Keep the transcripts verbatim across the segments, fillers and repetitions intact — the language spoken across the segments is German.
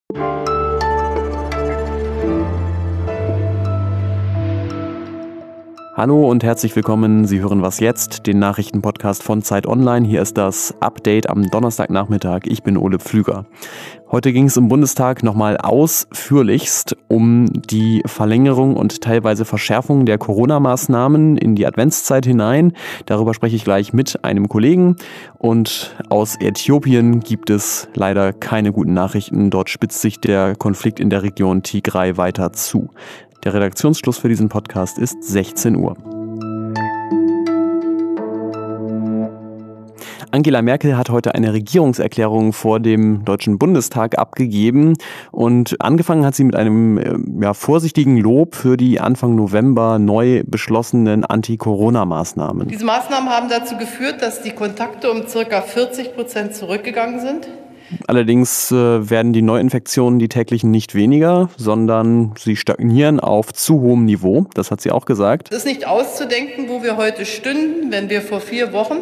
Hallo und herzlich willkommen. Sie hören Was jetzt, den Nachrichtenpodcast von Zeit Online. Hier ist das Update am Donnerstagnachmittag. Ich bin Ole Pflüger. Heute ging es im Bundestag nochmal ausführlichst um die Verlängerung und teilweise Verschärfung der Corona-Maßnahmen in die Adventszeit hinein. Darüber spreche ich gleich mit einem Kollegen. Und aus Äthiopien gibt es leider keine guten Nachrichten. Dort spitzt sich der Konflikt in der Region Tigray weiter zu. Der Redaktionsschluss für diesen Podcast ist sechzehn Uhr. Angela Merkel hat heute eine Regierungserklärung vor dem Deutschen Bundestag abgegeben und angefangen hat sie mit einem ja, vorsichtigen Lob für die Anfang November neu beschlossenen Anti-Corona-Maßnahmen. Diese Maßnahmen haben dazu geführt, dass die Kontakte um ca. vierzig Prozent zurückgegangen sind. Allerdings äh, werden die Neuinfektionen, die täglichen, nicht weniger, sondern sie stagnieren auf zu hohem Niveau. Das hat sie auch gesagt. Es ist nicht auszudenken, wo wir heute stünden, wenn wir vor vier Wochen,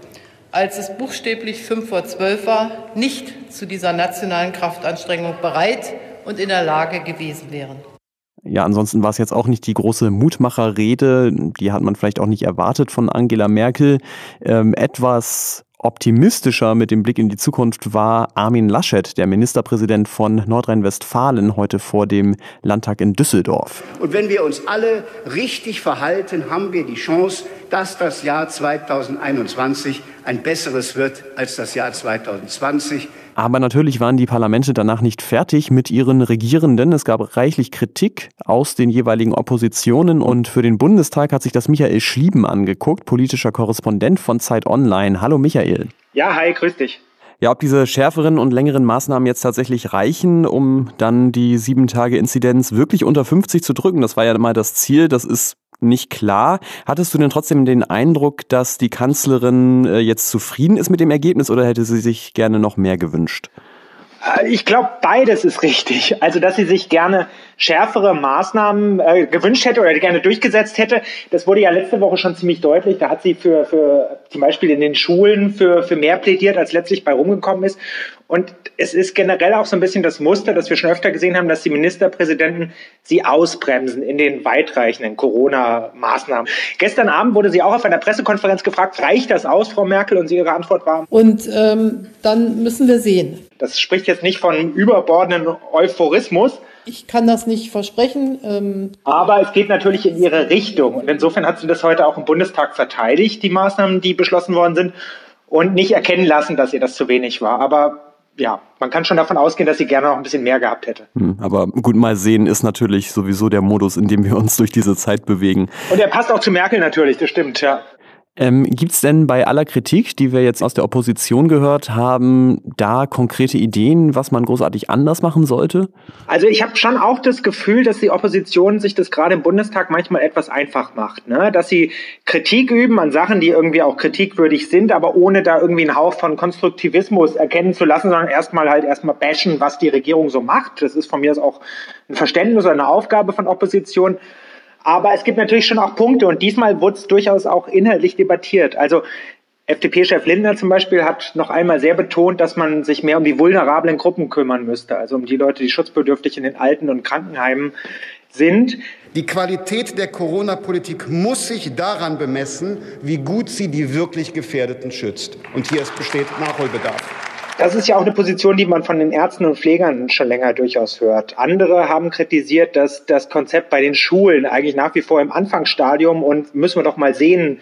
als es buchstäblich fünf vor zwölf war, nicht zu dieser nationalen Kraftanstrengung bereit und in der Lage gewesen wären. Ja, ansonsten war es jetzt auch nicht die große Mutmacherrede, die hat man vielleicht auch nicht erwartet von Angela Merkel. Ähm, etwas optimistischer mit dem Blick in die Zukunft war Armin Laschet, der Ministerpräsident von Nordrhein-Westfalen, heute vor dem Landtag in Düsseldorf. Und wenn wir uns alle richtig verhalten, haben wir die Chance, dass das Jahr zweitausendeinundzwanzig ein besseres wird als das Jahr zweitausendzwanzig. Aber natürlich waren die Parlamente danach nicht fertig mit ihren Regierenden. Es gab reichlich Kritik aus den jeweiligen Oppositionen und für den Bundestag hat sich das Michael Schlieben angeguckt, politischer Korrespondent von Zeit Online. Hallo Michael. Ja, hi, grüß dich. Ja, ob diese schärferen und längeren Maßnahmen jetzt tatsächlich reichen, um dann die sieben Tage Inzidenz wirklich unter fünfzig zu drücken, das war ja mal das Ziel, das ist nicht klar. Hattest du denn trotzdem den Eindruck, dass die Kanzlerin jetzt zufrieden ist mit dem Ergebnis oder hätte sie sich gerne noch mehr gewünscht? Ich glaube, beides ist richtig. Also, dass sie sich gerne schärfere Maßnahmen äh, gewünscht hätte oder gerne durchgesetzt hätte, das wurde ja letzte Woche schon ziemlich deutlich. Da hat sie für, für zum Beispiel in den Schulen für, für mehr plädiert, als letztlich bei rumgekommen ist. Und es ist generell auch so ein bisschen das Muster, das wir schon öfter gesehen haben, dass die Ministerpräsidenten sie ausbremsen in den weitreichenden Corona-Maßnahmen. Gestern Abend wurde sie auch auf einer Pressekonferenz gefragt, reicht das aus, Frau Merkel? Und sie ihre Antwort war: Und ähm, dann müssen wir sehen. Das spricht jetzt nicht von überbordenden Euphorismus. Ich kann das nicht versprechen. Ähm Aber es geht natürlich in ihre Richtung. Und insofern hat sie das heute auch im Bundestag verteidigt, die Maßnahmen, die beschlossen worden sind, und nicht erkennen lassen, dass ihr das zu wenig war. Aber ja, man kann schon davon ausgehen, dass sie gerne noch ein bisschen mehr gehabt hätte. Hm, aber gut, mal sehen ist natürlich sowieso der Modus, in dem wir uns durch diese Zeit bewegen. Und er passt auch zu Merkel natürlich, das stimmt, ja. Ähm, gibt's denn bei aller Kritik, die wir jetzt aus der Opposition gehört haben, da konkrete Ideen, was man großartig anders machen sollte? Also ich habe schon auch das Gefühl, dass die Opposition sich das gerade im Bundestag manchmal etwas einfach macht, ne? Dass sie Kritik üben an Sachen, die irgendwie auch kritikwürdig sind, aber ohne da irgendwie einen Hauch von Konstruktivismus erkennen zu lassen, sondern erstmal halt erstmal bashen, was die Regierung so macht. Das ist von mir aus auch ein Verständnis oder eine Aufgabe von Opposition. Aber es gibt natürlich schon auch Punkte und diesmal wurde es durchaus auch inhaltlich debattiert. Also F D P-Chef Lindner zum Beispiel hat noch einmal sehr betont, dass man sich mehr um die vulnerablen Gruppen kümmern müsste. Also um die Leute, die schutzbedürftig in den Alten- und Krankenheimen sind. Die Qualität der Corona-Politik muss sich daran bemessen, wie gut sie die wirklich Gefährdeten schützt. Und hier besteht Nachholbedarf. Das ist ja auch eine Position, die man von den Ärzten und Pflegern schon länger durchaus hört. Andere haben kritisiert, dass das Konzept bei den Schulen eigentlich nach wie vor im Anfangsstadium und müssen wir doch mal sehen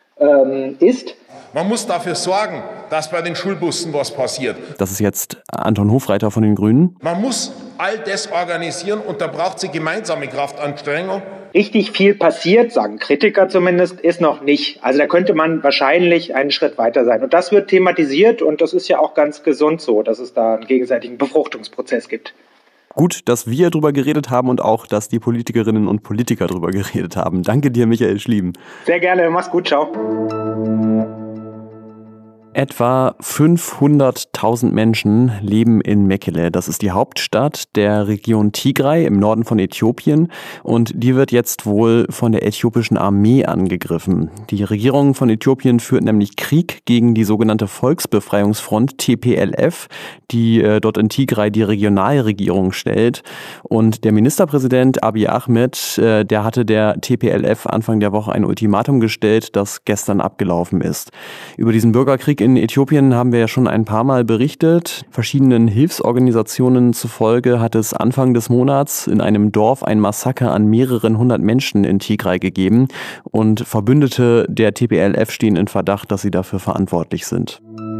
ähm, ist. Man muss dafür sorgen, dass bei den Schulbussen was passiert. Das ist jetzt Anton Hofreiter von den Grünen. Man muss all das organisieren und da braucht es gemeinsame Kraftanstrengung. Richtig viel passiert, sagen Kritiker zumindest, ist noch nicht. Also da könnte man wahrscheinlich einen Schritt weiter sein. Und das wird thematisiert und das ist ja auch ganz gesund so, dass es da einen gegenseitigen Befruchtungsprozess gibt. Gut, dass wir drüber geredet haben und auch, dass die Politikerinnen und Politiker drüber geredet haben. Danke dir, Michael Schlieben. Sehr gerne, mach's gut, ciao. Etwa fünfhunderttausend Menschen leben in Mekele. Das ist die Hauptstadt der Region Tigray im Norden von Äthiopien und die wird jetzt wohl von der äthiopischen Armee angegriffen. Die Regierung von Äthiopien führt nämlich Krieg gegen die sogenannte Volksbefreiungsfront T P L F, die äh, dort in Tigray die Regionalregierung stellt. Und der Ministerpräsident Abiy Ahmed, äh, der hatte der T P L F Anfang der Woche ein Ultimatum gestellt, das gestern abgelaufen ist. Über diesen Bürgerkrieg in Äthiopien haben wir ja schon ein paar Mal berichtet. Verschiedenen Hilfsorganisationen zufolge hat es Anfang des Monats in einem Dorf ein Massaker an mehreren hundert Menschen in Tigray gegeben und Verbündete der T P L F stehen in Verdacht, dass sie dafür verantwortlich sind.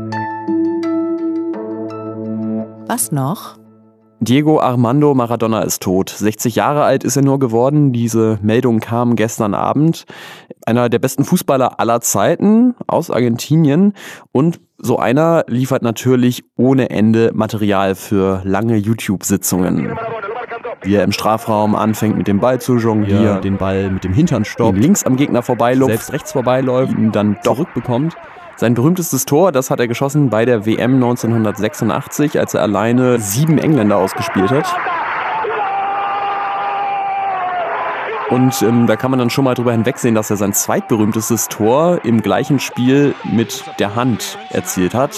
Was noch? Diego Armando Maradona ist tot. sechzig Jahre alt ist er nur geworden. Diese Meldung kam gestern Abend. Einer der besten Fußballer aller Zeiten aus Argentinien. Und so einer liefert natürlich ohne Ende Material für lange YouTube-Sitzungen. Wie er im Strafraum anfängt mit dem Ball zu jonglieren, ja, den Ball mit dem Hintern stoppt, links am Gegner vorbeiläuft, selbst rechts vorbeiläuft, ihn dann zurückbekommt. Sein berühmtestes Tor, das hat er geschossen bei der W M neunzehnhundertsechsundachtzig, als er alleine sieben Engländer ausgespielt hat. Und ähm, da kann man dann schon mal drüber hinwegsehen, dass er sein zweitberühmtestes Tor im gleichen Spiel mit der Hand erzielt hat.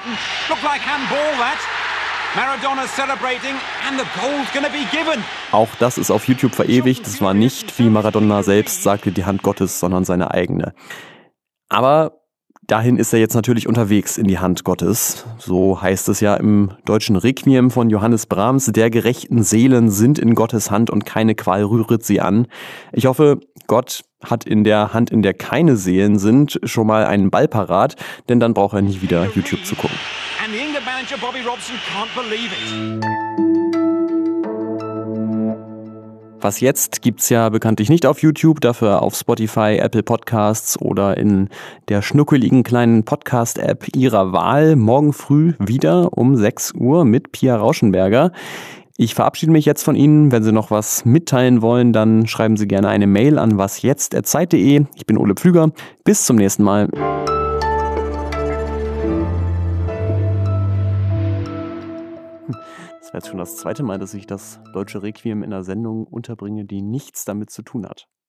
Auch das ist auf YouTube verewigt. Das war nicht, wie Maradona selbst sagte, die Hand Gottes, sondern seine eigene. Aber dahin ist er jetzt natürlich unterwegs in die Hand Gottes. So heißt es ja im deutschen Requiem von Johannes Brahms. Der gerechten Seelen sind in Gottes Hand und keine Qual rühret sie an. Ich hoffe, Gott hat in der Hand, in der keine Seelen sind, schon mal einen Ball parat, denn dann braucht er nie wieder YouTube zu gucken. And the England manager Bobby Robson can't believe it. Was jetzt gibt's ja bekanntlich nicht auf YouTube, dafür auf Spotify, Apple Podcasts oder in der schnuckeligen kleinen Podcast-App Ihrer Wahl. Morgen früh wieder um sechs Uhr mit Pia Rauschenberger. Ich verabschiede mich jetzt von Ihnen. Wenn Sie noch was mitteilen wollen, dann schreiben Sie gerne eine Mail an wasjetzt at zeit punkt de. Ich bin Ole Pflüger. Bis zum nächsten Mal. Das war jetzt schon das zweite Mal, dass ich das deutsche Requiem in einer Sendung unterbringe, die nichts damit zu tun hat.